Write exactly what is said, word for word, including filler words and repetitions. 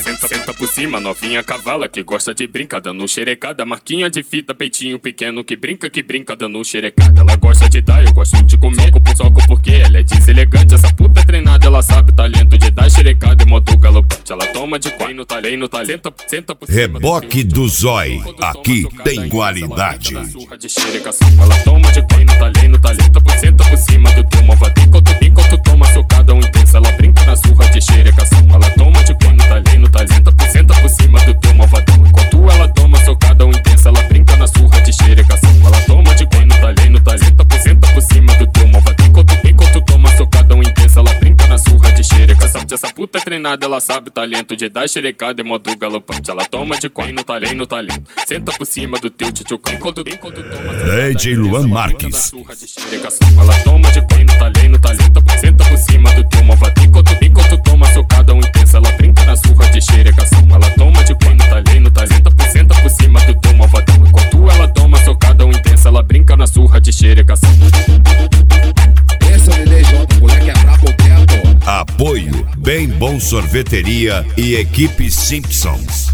senta, senta por cima, novinha cavala que gosta de brincar dando xerecada. Marquinha de fita, peitinho pequeno que brinca, que brinca dando xerecada. Ela gosta de dar, eu gosto de comer, soco, soco porque ela é deselegante. Essa puta é treinada, ela sabe o talento de dar xerecada em modo galopante. Ela toma de quem no talento, no talento, senta por cima. Reboque do Zói, aqui tem qualidade. Ela toma de quem no talento, no talento, senta por cima do teu malvadinho. Enquanto, enquanto toma socada um intensa, ela brinca na surra de xerecação. Ela toma de quem no talento, no talento, senta por cima do teu malvadão. Enquanto ela toma socada um intensa, ela brinca na surra de xerecação. Ela toma de quem no talento, no talento, senta por cima do teu malvadão. Enquanto, enquanto toma socada um intensa, ela brinca na surra de xerecação. Essa puta é treinada, ela sabe o talento de dar xerecada em modo galopante. Ela toma de quem no talento, no talento, senta por cima do teu tchutchucão. Enquanto, enquanto toma D J Luan Marques. Ela toma de quem no talento, no talento, senta por cima do teu malvadinho. Enquanto, enquanto toma socada um intensa, ela brinca na surra de xerecação. Ela toma de quem no talento, no talento, senta por cima do teu malvadão. Enquanto ela toma socada um intensa, ela brinca na surra de xerecação. Esse é o D J, moleque é brabo tempo. Apoio Bem Bom Sorveteria e Equipe Simpsons.